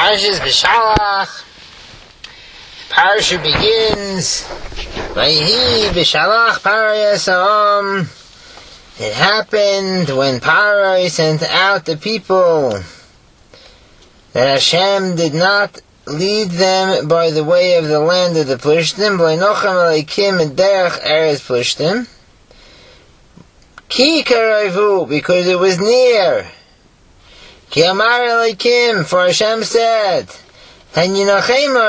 Parshas B'Shalach. Parsha begins. Vayhi B'Shalach Parayas Ha'am. It happened when Parai sent out the people that Hashem did not lead them by the way of the land of the Plishtim, B'Nochem Aleikim and Derech Eretz Plishtim. Ki Karayvu, because it was near. Ki Amar Aleikim, for Hashem said, perhaps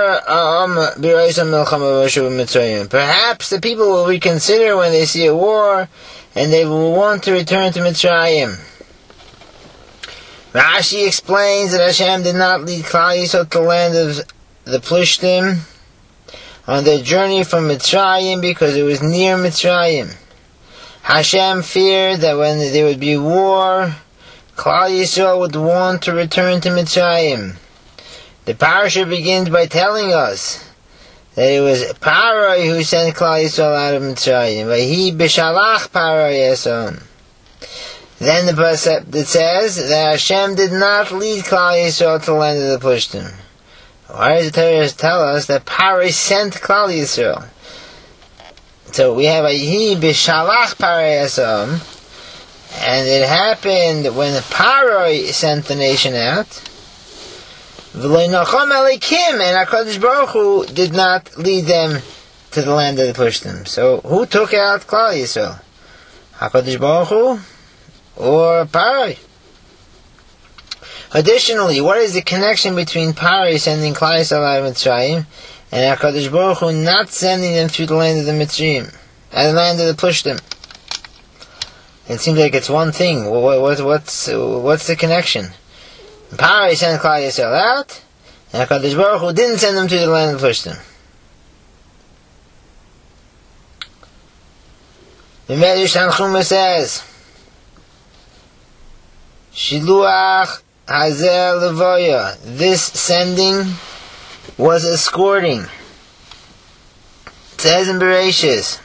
the people will reconsider when they see a war, and they will want to return to Mitzrayim. Rashi explains that Hashem did not lead Klal Yisrael to the land of the Plishtim on their journey from Mitzrayim because it was near Mitzrayim. Hashem feared that when there would be war, Klal Yisrael would want to return to Mitzrayim. The parasha begins by telling us that it was Parai who sent Klal Yisrael out of Mitzrayim. Vayhi b'shalach Parai Yasam. Then the pasuk that says that Hashem did not lead Klal Yisrael to the land of the Plishtim. Why does the Torah tell us that Parai sent Klal Yisrael? So we have Vayhi b'shalach Parai Yasam, and it happened when Parai sent the nation out. V'loinacham Eleikim, and HaKadosh Baruch Hu did not lead them to the land of the Plishtim. So who took out Klal Yisrael? HaKadosh Baruch Hu or Parai? Additionally, what is the connection between Parai sending Klal Yisrael out of Mitzrayim and HaKadosh Baruch Hu not sending them through the land of the Mitzrayim and the land of the Plishtim? It seems like it's one thing. What's the connection? Parai sent Klal Yisrael out, and HaKadosh Baruch Hu didn't send them to the land of the Plishtim. The Medrash Tanchuma says, Shiluach Hazel Levoya. This sending was escorting. It says in Bereshis,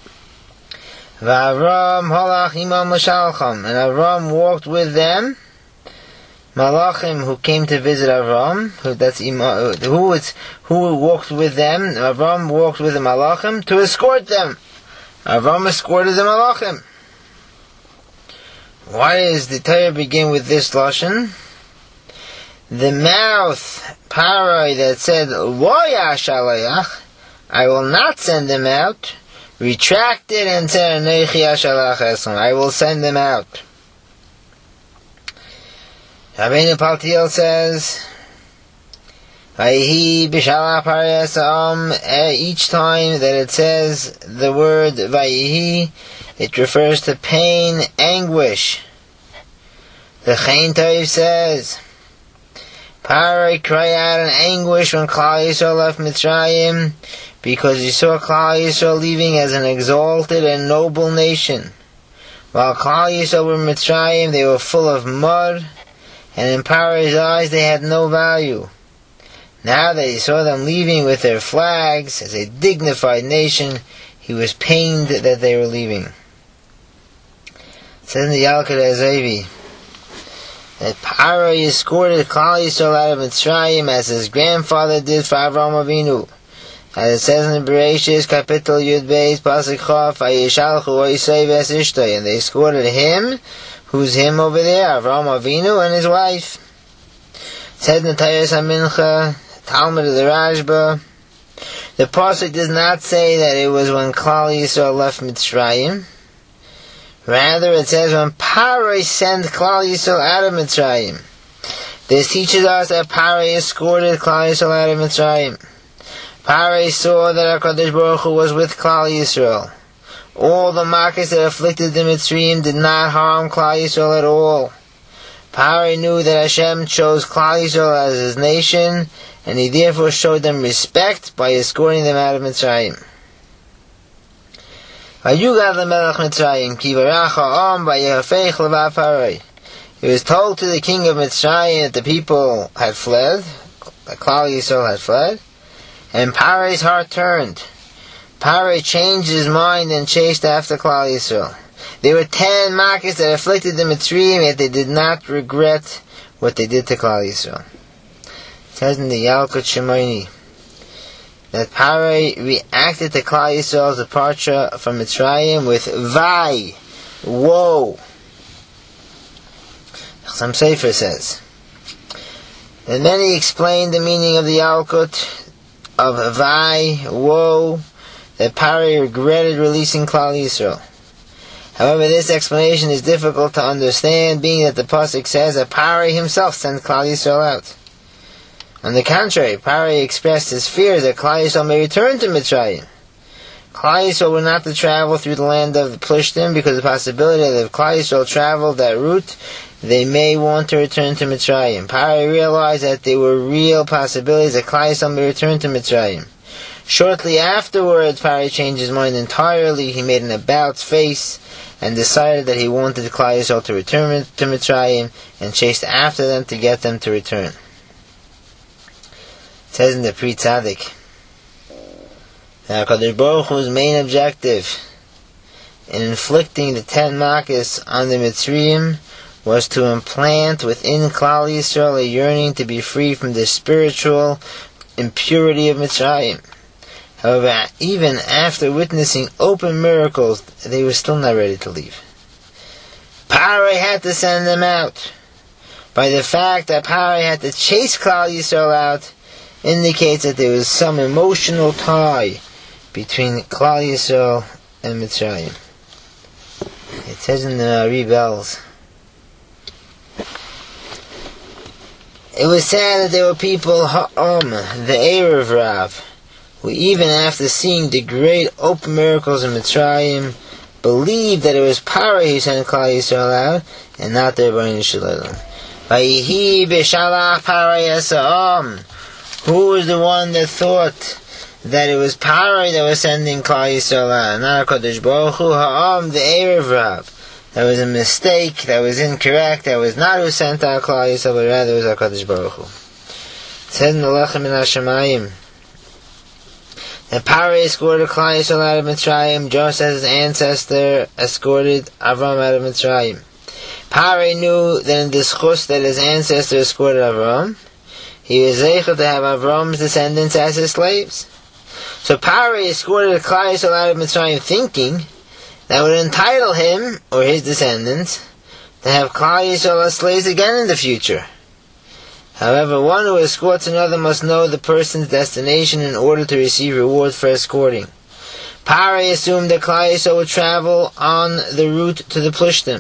V'Avram halach imam l'shalcham, and Avram walked with them. Malachim who came to visit Avram, who walked with them. Avram walked with the Malachim to escort them. Avram escorted the Malachim. Why does the Torah begin with this lashon? The mouth, Parai, that said, Lo yashalayach, I will not send them out, retracted and said, Anochi yashalach esam, I will send them out. Rabbeinu Paltiel says, Vayhi b'shalach Parai Yasam, each time that it says the word Vayhi, it refers to pain, anguish. The Chaim Tov says, Parai cried out in anguish when Klal Yisrael left Mitzrayim, because he saw Klal Yisrael leaving as an exalted and noble nation. While Klal Yisrael were in Mitzrayim, they were full of mud, and in Parai's eyes they had no value. Now that he saw them leaving with their flags as a dignified nation, he was pained that they were leaving. It says in the Yalkut HaZevi that Parai escorted Klal Yisrael out of Mitzrayim as his grandfather did for Avraham Avinu. As it says in the Bereshis, Kapitel Yud Beis, Pasuk Chaf, Vayishalchu Oisei V'Esishtoi, and they escorted him. Who's him over there? Avraham Avinu and his wife. It said in the Tayas HaMincha, Talmud of the Rashba, the pasuk does not say that it was when Klal Yisrael left Mitzrayim. Rather, it says when Parai sent Klal Yisrael out of Mitzrayim. This teaches us that Parai escorted Klal Yisrael out of Mitzrayim. Parai saw that HaKadosh Baruch Hu was with Klal Yisrael. All the makas that afflicted the Mitzrayim did not harm Klal Yisrael at all. Parai knew that Hashem chose Klal Yisrael as his nation, and he therefore showed them respect by escorting them out of Mitzrayim. It was told to the king of Mitzrayim that the people had fled, that Klal Yisrael had fled, and Parai's heart turned. Parai changed his mind and chased after Klal Yisrael. There were 10 makas that afflicted the Mitzrayim, yet they did not regret what they did to Klal Yisrael. says in the Yalkut Shimoni that Parai reacted to Klal Yisrael's departure from Mitzrayim with Vai, woe. Some Sefer says. And many explained the meaning of the Yalkut of Vai, woe, that Parai regretted releasing Klal Yisrael. However, this explanation is difficult to understand, being that the pasuk says that Parai himself sent Klal Yisrael out. On the contrary, Parai expressed his fear that Klal Yisrael may return to Mitzrayim. Klal Yisrael were not to travel through the land of the Plishtim, because the possibility that if Klal Yisrael traveled that route, they may want to return to Mitzrayim. Parai realized that there were real possibilities that Klal Yisrael may return to Mitzrayim. Shortly afterwards, Parai changed his mind entirely. He made an about face and decided that he wanted Klal Yisrael to return to Mitzrayim, and chased after them to get them to return. It says in the Pri Tzadik that HaKadosh Baruch Hu's main objective in inflicting the 10 Makas on the Mitzrayim was to implant within Klal Yisrael a yearning to be free from the spiritual impurity of Mitzrayim. However, even after witnessing open miracles, they were still not ready to leave. Parai had to send them out. By the fact that Parai had to chase Klal Yisrael out, indicates that there was some emotional tie between Klal Yisrael and Mitzrayim. It says in the Rebels, it was said that there were people, the Erev Rav, who even after seeing the great open miracles in Mitzrayim, believed that it was Parai who sent Klal Yisrael out, and not the Rebbeinu Shalom. Vayihi b'shalach Parai esa'am. Who was the one that thought that it was Parai that was sending Klal Yisrael out? Not HaKadosh Baruch Hu, the Erev Rav. That was a mistake, that was incorrect, that was not who sent out Klal Yisrael, but rather it was HaKadosh Baruch Hu. It said in the Lechem min HaShamayim that Parai escorted Klal Yisrael out of Mitzrayim just as his ancestor escorted Avram out of Mitzrayim. Parai knew that in the schus that his ancestor escorted Avram, he was able to have Avram's descendants as his slaves. So Parai escorted Klal Yisrael out of Mitzrayim thinking that would entitle him, or his descendants, to have Klal Yisrael as slaves again in the future. However, one who escorts another must know the person's destination in order to receive reward for escorting. Parai assumed that Klal Yisrael would travel on the route to the Plishtim.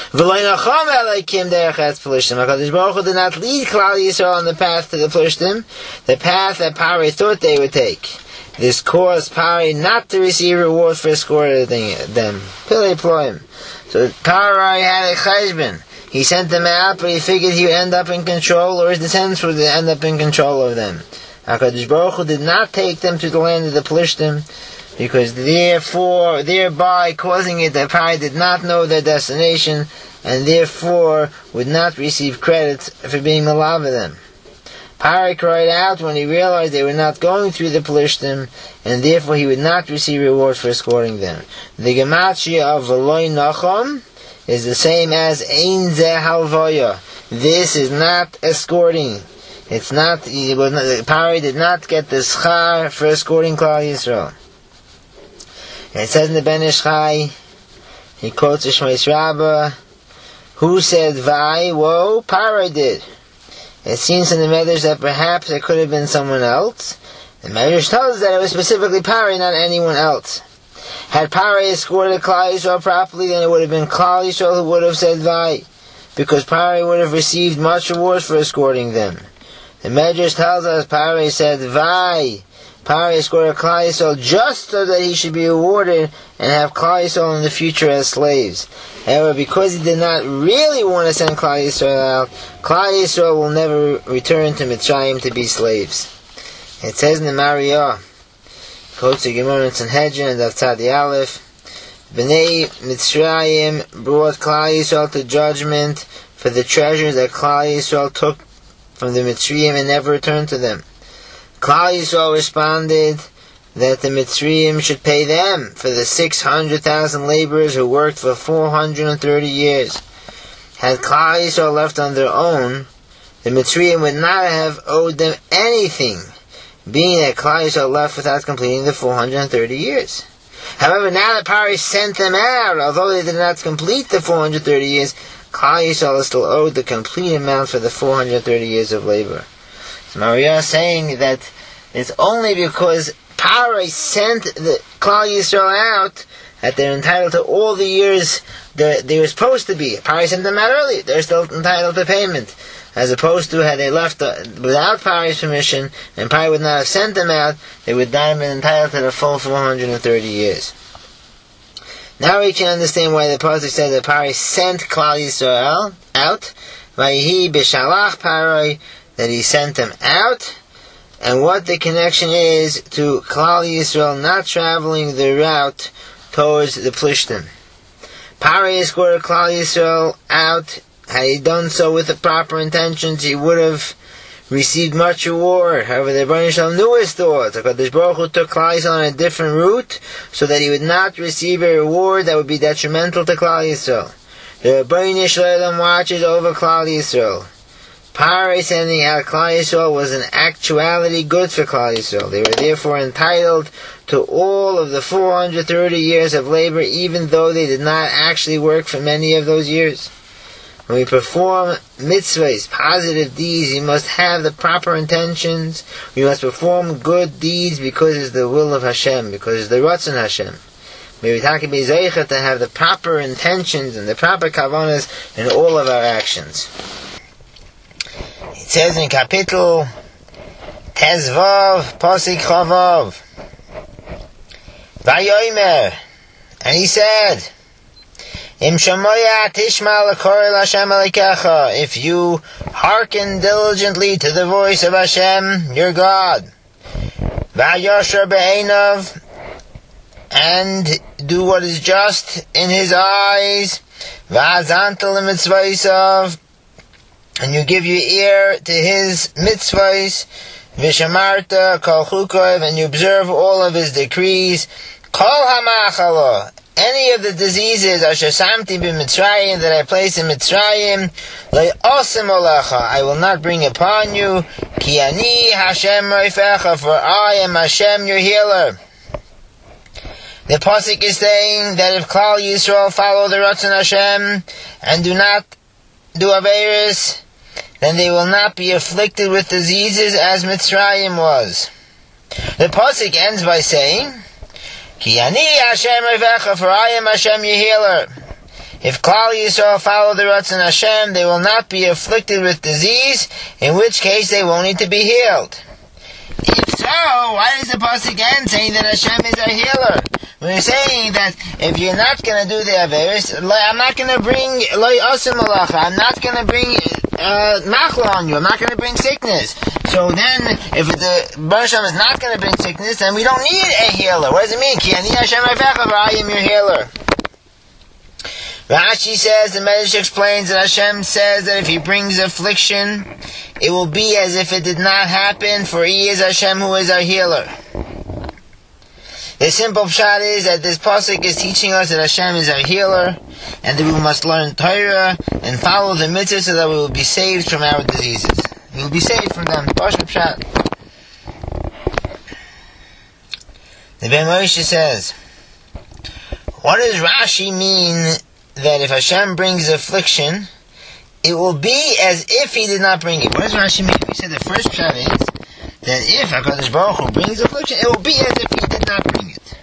HaKadosh Baruch Hu did not lead Klal Yisrael on the path to the Plishtim, the path that Parai thought they would take. This caused Parai not to receive reward for escorting them. Pillei Ploim. So Parai had a cheshbon. He sent them out, but he figured he would end up in control, or his descendants would end up in control of them. HaKadosh Baruch Hu did not take them to the land of the Plishtim, because thereby causing it that Parai did not know their destination, and therefore would not receive credit for being malav of them. Parai cried out when he realized they were not going through the Plishtim, and therefore he would not receive reward for escorting them. The gematria of V'loi Nachom is the same as Ein Zeh Halvaya. This is not escorting. It's not. Parai did not get the schar for escorting Klal Yisrael. And it says in the Ben Ish Chai, he quotes Shmais Rabbah, who said Vai, woe, Parai did. It seems in the Medrash that perhaps it could have been someone else. The Medrash tells us that it was specifically Parai, not anyone else. Had Parai escorted Klal Yisrael properly, then it would have been Klal Yisrael who would have said Vai, because Parai would have received much rewards for escorting them. The Medrash tells us Parai said Vai. Parai escorted Klal Yisrael just so that he should be rewarded and have Klal Yisrael in the future as slaves. However, because he did not really want to send Klal Yisrael out, Klal Yisrael will never return to Mitzrayim to be slaves. It says in the Mariyah, quotes the Gemara in Sanhedrin and Daf Tzadi Aleph, Bnei Mitzrayim brought Klal Yisrael to judgment for the treasures that Klal Yisrael took from the Mitzrayim and never returned to them. Klal Yisrael responded that the Mitzrayim should pay them for the 600,000 laborers who worked for 430 years. Had Klal Yisrael left on their own, the Mitzrayim would not have owed them anything, being that Klal Yisrael left without completing the 430 years. However, now that Paro sent them out, although they did not complete the 430 years, Klal Yisrael is still owed the complete amount for the 430 years of labor. So Maria is saying that it's only because Paro sent the Klal Yisrael out that they're entitled to all the years that they were supposed to be. Paro sent them out early; they're still entitled to payment. As opposed to had they left without Paro's permission, and Paro would not have sent them out, they would not have been entitled to the full 430 years. Now we can understand why the pasuk says that Paro sent Klal Yisrael out, Vayihi b'shalach Paro, that he sent them out, and what the connection is to Klal Yisrael not traveling the route towards the Plishtim. Paro escorted Klal Yisrael out. Had he done so with the proper intentions, he would have received much reward. However, the Rebbeinu Shalom knew his thoughts. HaKadosh Baruch Hu took Klal Yisrael on a different route, so that he would not receive a reward that would be detrimental to Klal Yisrael. The Rebbeinu Shalom watches over Klal Yisrael. Paro sending out Klal Yisrael was in actuality good for Klal Yisrael. They were therefore entitled to all of the 430 years of labor, even though they did not actually work for many of those years. When we perform mitzvahs, positive deeds, we must have the proper intentions. We must perform good deeds because it's the will of Hashem, because it's the Ratzon Hashem. May we be zeicha to have the proper intentions and the proper kavanas in all of our actions. It says in Kapitel Tezvav, Pasik Chavav, Vayomer, and he said, if you hearken diligently to the voice of Hashem, your God, and do what is just in His eyes, and you give your ear to His mitzvahs, and you observe all of His decrees, any of the diseases that I place in Mitzrayim, I will not bring upon you, ki ani Hashem roifecha, for I am Hashem your healer. The pasuk is saying that if Klal Yisrael follow the Ratzon Hashem and do not do Averis, then they will not be afflicted with diseases as Mitzrayim was. The pasuk ends by saying, Ki ani Hashem roifecha, for I am Hashem your healer. If Klal Yisrael follow the Ratzon Hashem, they will not be afflicted with disease, in which case they won't need to be healed. If so, why does the pasuk end saying that Hashem is our healer? We're saying that if you're not going to do the Averis, I'm not going to bring Loi Asim Malacha, I'm not going to bring Machla on you, I'm not going to bring sickness. So then, if the Baruch Hashem is not going to bring sickness, then we don't need a healer. What does it mean? Ki ani Hashem roifecha, for I am your healer. Rashi says, the Medrash explains that Hashem says that if He brings affliction, it will be as if it did not happen, for He is Hashem who is our healer. The simple pshat is that this pasuk is teaching us that Hashem is our healer, and that we must learn Torah and follow the mitzvah so that we will be saved from our diseases. We will be saved from them. Pashut pshat. The Ben Moshe says, what does Rashi mean that if Hashem brings affliction, it will be as if He did not bring it? What does Rashi mean? We said the first pshat is that if HaKadosh Baruch Hu brings affliction, it will be as if He did not bring it.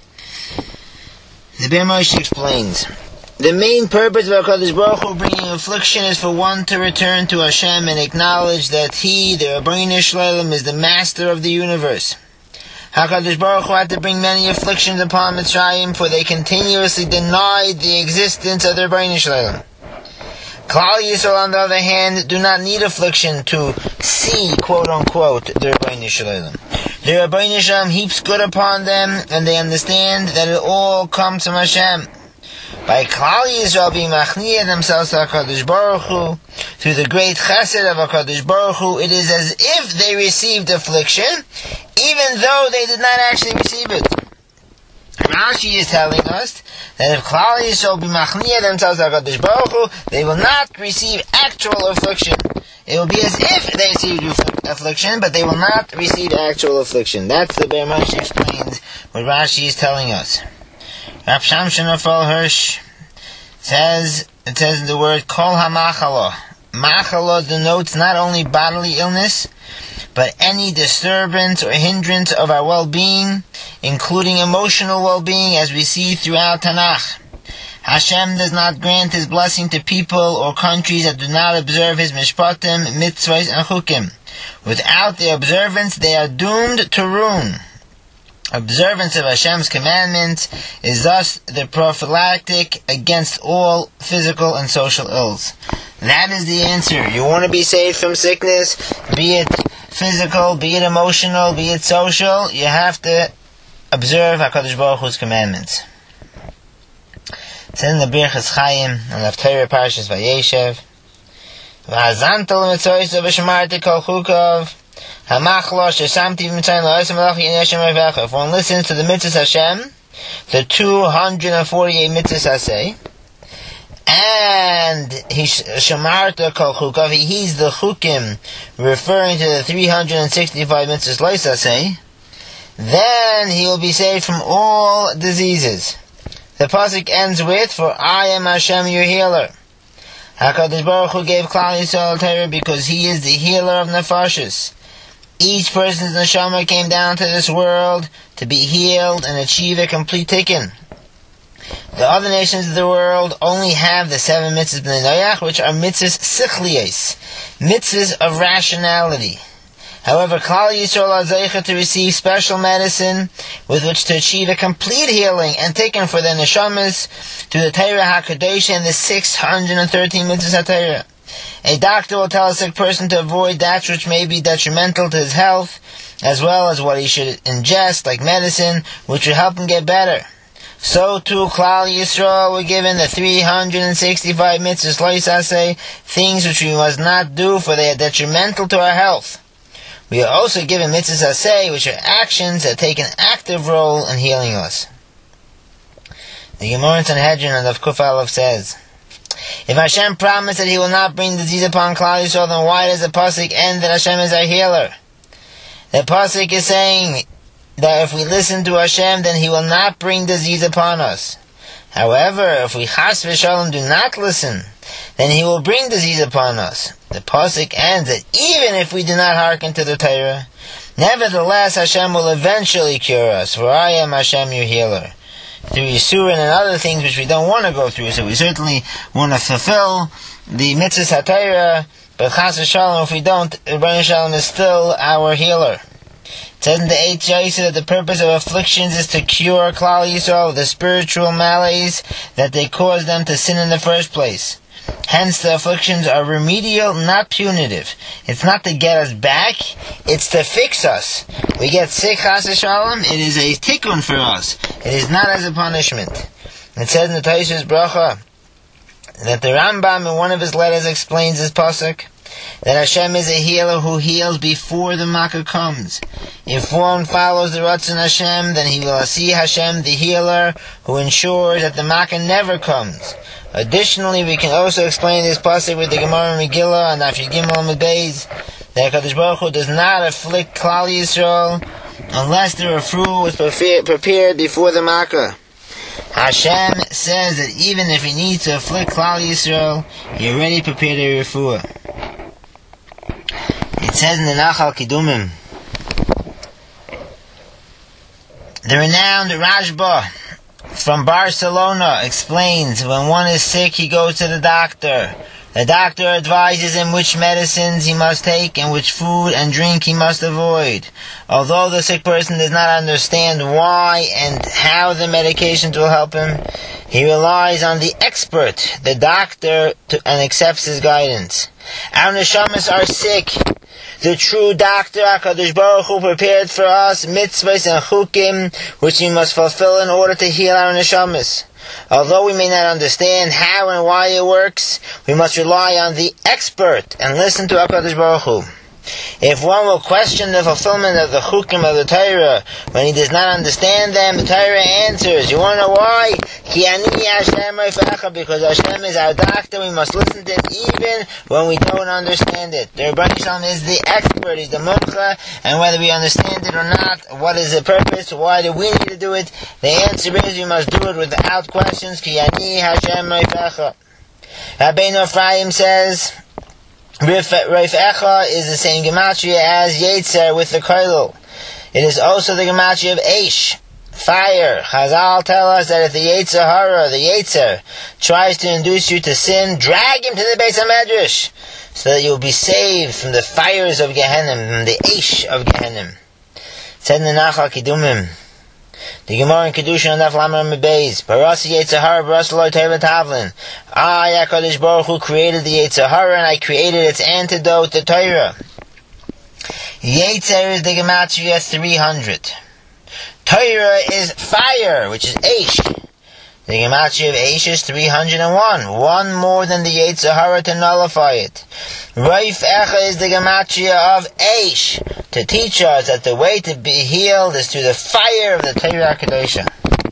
The Ben Moshe explains, the main purpose of HaKadosh Baruch Hu bringing affliction is for one to return to Hashem and acknowledge that He, the Rebbeinu Shalom, is the master of the universe. HaKadosh Baruch Hu had to bring many afflictions upon Mitzrayim, for they continuously denied the existence of the Rebbeinu Shalom. Klal Yisrael, on the other hand, do not need affliction to see, quote-unquote, the Rebbeinu Shalom. The Rebbeinu Shalom heaps good upon them, and they understand that it all comes from Hashem. By Klal Yisrael being machniah themselves to HaKadosh Baruch Hu, through the great chesed of HaKadosh Baruch Hu, it is as if they received affliction, even though they did not actually receive it. Rashi is telling us that if Klal Yisrael be machniya themselves HaKadosh Baruch Hu, they will not receive actual affliction. It will be as if they received affliction, but they will not receive actual affliction. That's the Be'er Moshe explains what Rashi is telling us. Rav Shamshon Raphael Hirsch says in the word Kol HaMachalo. Machalo denotes not only bodily illness, but any disturbance or hindrance of our well-being, including emotional well-being, as we see throughout Tanakh. Hashem does not grant His blessing to people or countries that do not observe His mishpatim, mitzvahs, and chukim. Without the observance, they are doomed to ruin. Observance of Hashem's commandments is thus the prophylactic against all physical and social ills. That is the answer. You want to be saved from sickness, be it physical, be it emotional, be it social, you have to observe HaKadosh Baruch Hu's commandments. It's in the Birchas Chaim, and the Torah Parshas Vayeshev. V'hazantal mitzvos v'shamarti kol chukav. Hamachlo shesamti v'mitzayin la'osim malachi in Hashem revecha. If one listens to the mitzvahs Hashem, the 248 mitzvahs Haseh, and he shamarta kol chukav, he heeds the chukim, referring to the 365 mitzvahs lois Haseh, then he will be saved from all diseases. The pasuk ends with, "For I am Hashem, your healer." HaKadosh Baruch Hu gave Klal Yisrael Torah because He is the healer of nefashos. Each person's neshama came down to this world to be healed and achieve a complete tikkun. The other nations of the world only have the 7 mitzvahs b'nei Noach, which are mitzvahs sichliyos, mitzvahs of rationality. However, Klal Yisrael are zeicha to receive special medicine with which to achieve a complete healing and taken for their neshamas to the Torah HaKadosh and the 613 mitzvahs HaTorah. A doctor will tell a sick person to avoid that which may be detrimental to his health, as well as what he should ingest, like medicine, which will help him get better. So too, Klal Yisrael were given the 365 mitzvahs lois Haseh, things which we must not do, for they are detrimental to our health. We are also given mitzvahs Haseh, which are actions that take an active role in healing us. The Gemara in Sanhedrin and of Kuf Aleph says, if Hashem promised that He will not bring disease upon Klal Yisrael, then why does the pasuk end that Hashem is our healer? The pasuk is saying that if we listen to Hashem, then He will not bring disease upon us. However, if we chas v'shalom do not listen, then He will bring disease upon us. The pasuk ends that even if we do not hearken to the Torah, nevertheless Hashem will eventually cure us, for I am Hashem your healer. Through Yisurin and other things which we don't want to go through, so we certainly want to fulfill the mitzvahs HaTorah, but chas v'shalom, if we don't, Rebbeinu Shalom is still our healer. It says in the 8th Yosef that the purpose of afflictions is to cure Klal Yisrael of the spiritual malaise that they caused them to sin in the first place. Hence, the afflictions are remedial, not punitive. It's not to get us back, it's to fix us. We get sick, chas v'shalom, it is a tikkun for us. It is not as a punishment. It says in the Tosfos Bracha that the Rambam in one of his letters explains this pasuk, that Hashem is a healer who heals before the Makkah comes. If one follows the Ratzon Hashem, then he will see Hashem, the healer, who ensures that the Makkah never comes. Additionally, we can also explain this pasuk with the Gemara Megillah and Daf Gimel Amud Beis, that HaKadosh Baruch Hu does not afflict Klal Yisrael unless the refuah was prepared before the Makkah. Hashem says that even if He needs to afflict Klal Yisrael, He already prepared a refuah. It says in the Nachal Kidumim, the renowned Rashba from Barcelona explains, when one is sick, he goes to the doctor. The doctor advises him which medicines he must take and which food and drink he must avoid. Although the sick person does not understand why and how the medications will help him, he relies on the expert, the doctor, and accepts his guidance. Our neshamas are sick. The true doctor, HaKadosh Baruch Hu, prepared for us mitzvahs and chukim, which we must fulfill in order to heal our neshamas. Although we may not understand how and why it works, we must rely on the expert and listen to HaKadosh Baruch Hu. If one will question the fulfillment of the chukim of the Torah when he does not understand them, the Torah answers. You want to know why? Ki ani Hashem Rofecha, because Hashem is our doctor. We must listen to Him even when we don't understand it. The Rebbeinu Shalom is the expert. He's the mumcha, and whether we understand it or not, what is the purpose? Why do we need to do it? The answer is we must do it without questions. Ki ani Hashem Rofecha. Rabbeinu Ephraim says, Rofecha is the same gematria as Yetzer with the koilel. It is also the gematria of Eish, fire. Chazal tell us that if the Yetzer Hara, the Yetzer, tries to induce you to sin, drag him to the Beis HaMedrash, so that you will be saved from the fires of Gehenna, from the Eish of Gehenna. Said in the Nachal Kidumim, the Gemara in Kedushin on Daf Lamed Beis, Barasi Yetzer Hara, Barasi Lo Teva Tavlin. I, HaKadosh Baruch Hu, created the Yetzer Hara, and I created its antidote, the Torah. Yetzer is the gematria 300. Torah is fire, which is Eish. The gematria of Eish is 301, one more than the Yetzer Hara to nullify it. Rofecha is the gematria of Eish, to teach us that the way to be healed is through the fire of the Torah HaKadosha.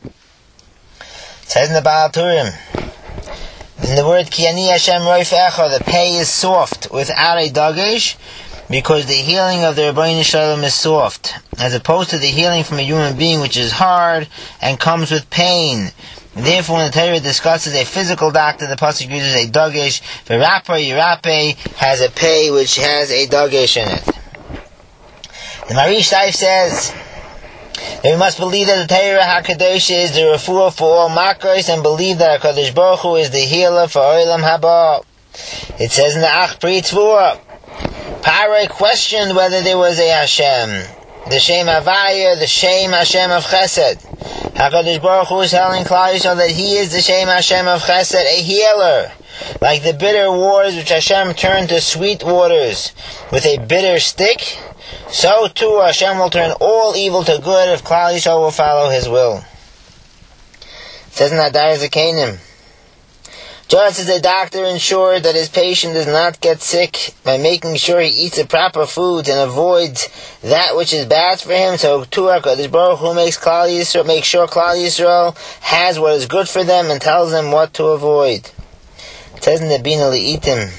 It says in the Baal Turim, in the word Ki ani Hashem Rofecha, the pei is soft without a dagesh, because the healing of the Rebbeinu Shalom is soft, as opposed to the healing from a human being, which is hard and comes with pain. Therefore, when the Torah discusses a physical doctor, the pasuk uses a dagesh. V'rapa Yirape has a pei which has a dagesh in it. The Marish Taif says that we must believe that the Torah HaKadosh is the refuah for all makos, and believe that HaKadosh Baruch Hu is the healer for Olam Haba. It says in the Ach Pri Tzvua, Parai questioned whether there was a Hashem, the Shem Havaya, the Shem Hashem of Chesed. HaKadosh Baruch Hu is telling Klal Yisrael that He is the Shem Hashem of Chesed, a healer. Like the bitter waters which Hashem turned to sweet waters with a bitter stick, so too Hashem will turn all evil to good if Klal Yisrael will follow His will. It says in Hadar Zakenim, just as a doctor ensures that his patient does not get sick by making sure he eats the proper foods and avoids that which is bad for him, so too HaKadosh Baruch Hu makes sure Klal Yisrael has what is good for them and tells them what to avoid. It says in the Bina Le'itim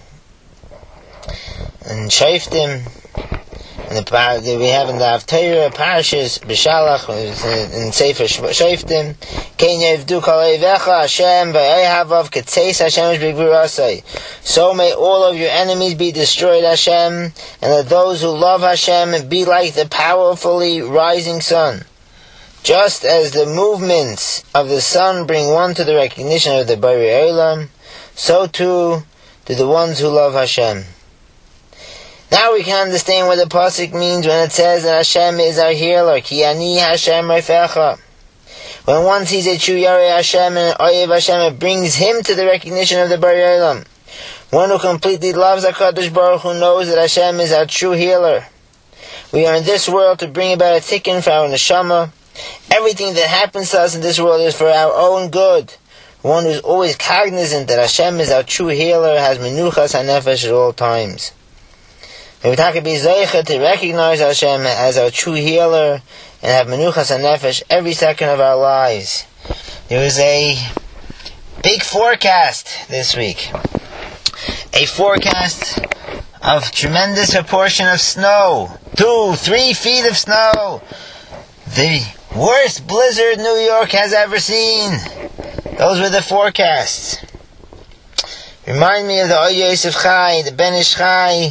and Shaftim, and we have in the Haftarah Parashas B'Shalach in Sefer Shaftim, Kein Yevdu Kol Oivecha Hashem V'Oihavav Ketzeis Hashem B'Gvurasai. So may all of your enemies be destroyed, Hashem, and let those who love Hashem be like the powerfully rising sun. Just as the movements of the sun bring one to the recognition of the Bari Olam, so too do the ones who love Hashem. Now we can understand what the pasuk means when it says that Hashem is our healer. Ki ani Hashem Rofecha. When one sees a true Yarei Hashem and an Oyev Hashem, it brings him to the recognition of the Bari Olam. One who completely loves HaKadosh Baruch Hu knows that Hashem is our true healer. We are in this world to bring about a tikkun for our neshama. Everything that happens to us in this world is for our own good. One who is always cognizant that Hashem is our true healer has menuchas hanefesh at all times. May we be zeicha to recognize Hashem as our true healer and have menuchas hanefesh every second of our lives. There was a big forecast this week. A forecast of tremendous proportion of snow. 2-3 feet of snow. The worst blizzard New York has ever seen. Those were the forecasts. Remind me of the Oy Yosef Chai, the Ben Ish Chai.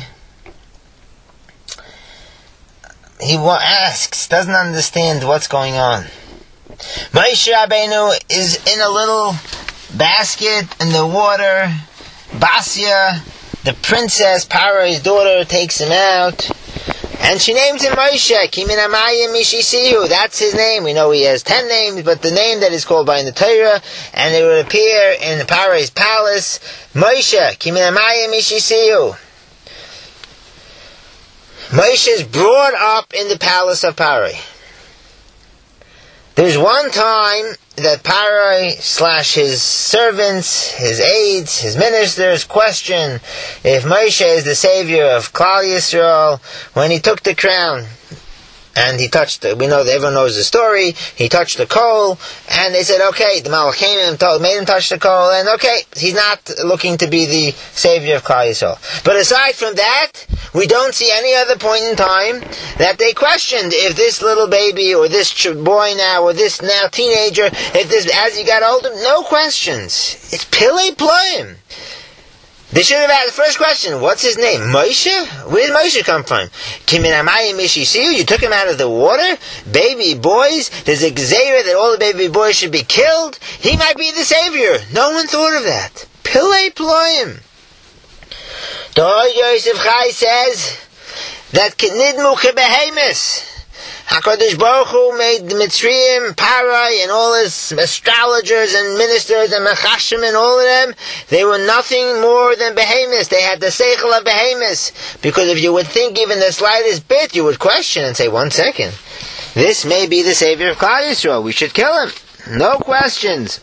He asks, doesn't understand what's going on. Moshe Rabbeinu is in a little basket in the water. Basya, the princess, Paro's daughter, takes him out. And she names him Moshe. Kimin Amayim Mishisihu. That's his name. We know he has 10 names, but the name that is called by in the Torah, and it would appear in the Paro's palace, Moshe. Kimin Amayim Mishisihu. Moshe is brought up in the palace of Paro. There's one time that Parai / his servants, his aides, his ministers question if Moshe is the savior of Klal Yisrael when he took the crown. And he touched it. We know that everyone knows the story. He touched the coal, and they said, okay, the Malach came and made him touch the coal, and okay, he's not looking to be the savior of Klal Yisrael. But aside from that, we don't see any other point in time that they questioned if this little baby, or this boy now, or this now teenager, if this, as he got older, no questions. It's Pillei Ploim. They should have asked the first question, what's his name? Moshe? Where did Moshe come from? You took him out of the water? Baby boys? There's a gzeira that all the baby boys should be killed? He might be the savior. No one thought of that. Pillei Ploim. The Yosef Chai says that Nidmu Kebehemis. HaKadosh Baruch Hu made the Mitzrayim, Parai, and all his astrologers and ministers and Mechashim and all of them, they were nothing more than behemoths. They had the seichel of behemoths. Because if you would think even the slightest bit, you would question and say, 1 second, this may be the savior of Klal Yisrael. We should kill him. No questions.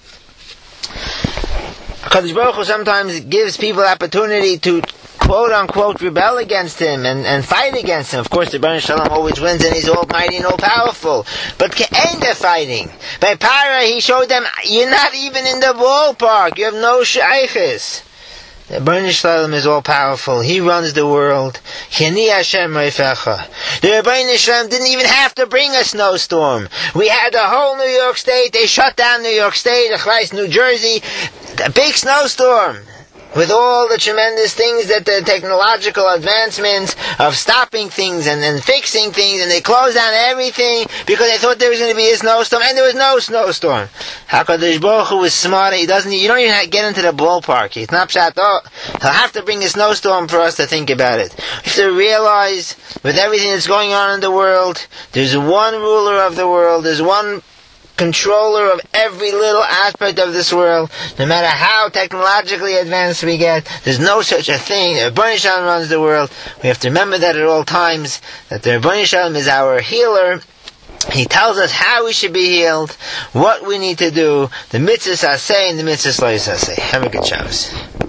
HaKadosh Baruch Hu sometimes gives people opportunity to quote-unquote rebel against him and fight against him. Of course, the Baruch Shalom always wins and he's almighty and all-powerful. But ke'en they're fighting. By Parah, he showed them, you're not even in the ballpark. You have no shaykhis. The Baruch Shalom is all-powerful. He runs the world. Cheni Hashem Reifecha. The Baruch Shalom didn't even have to bring a snowstorm. We had the whole New York State. They shut down New York State, New Jersey. A big snowstorm. With all the tremendous things that the technological advancements of stopping things and fixing things, and they closed down everything because they thought there was going to be a snowstorm, and there was no snowstorm. HaKadosh Baruch Hu was smart. You don't even have to get into the ballpark. He's not pshat. He'll have to bring a snowstorm for us to think about it. We have to realize, with everything that's going on in the world, there's one ruler of the world, there's one controller of every little aspect of this world. No matter how technologically advanced we get, there's no such a thing. The Rebbeinu Shalom runs the world. We have to remember that at all times, that the Rebbeinu Shalom is our healer. He tells us how we should be healed, what we need to do, the mitzvahs aseh and the mitzvahs lo yaseh. Have a good Shabbos.